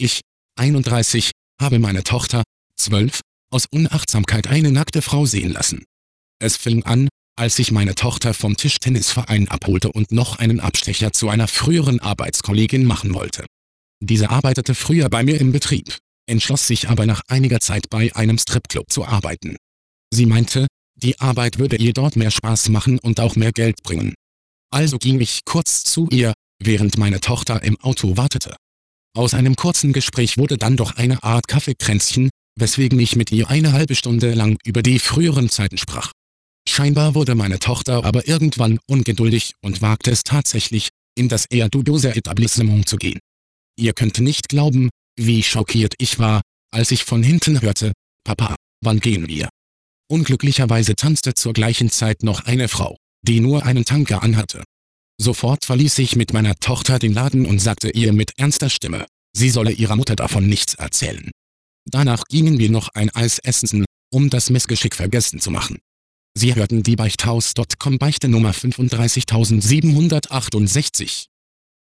Ich, 31, habe meine Tochter, 12, aus Unachtsamkeit eine nackte Frau sehen lassen. Es fing an, als ich meine Tochter vom Tischtennisverein abholte und noch einen Abstecher zu einer früheren Arbeitskollegin machen wollte. Diese arbeitete früher bei mir im Betrieb, entschloss sich aber nach einiger Zeit bei einem Stripclub zu arbeiten. Sie meinte, die Arbeit würde ihr dort mehr Spaß machen und auch mehr Geld bringen. Also ging ich kurz zu ihr, während meine Tochter im Auto wartete. Aus einem kurzen Gespräch wurde dann doch eine Art Kaffeekränzchen, weswegen ich mit ihr eine halbe Stunde lang über die früheren Zeiten sprach. Scheinbar wurde meine Tochter aber irgendwann ungeduldig und wagte es tatsächlich, in das eher dubiose Etablissement zu gehen. Ihr könnt nicht glauben, wie schockiert ich war, als ich von hinten hörte: »Papa, wann gehen wir?« Unglücklicherweise tanzte zur gleichen Zeit noch eine Frau, die nur einen Tanker anhatte. Sofort verließ ich mit meiner Tochter den Laden und sagte ihr mit ernster Stimme, sie solle ihrer Mutter davon nichts erzählen. Danach gingen wir noch ein Eis essen, um das Missgeschick vergessen zu machen. Sie hörten die Beichthaus.com Beichte Nummer 35768.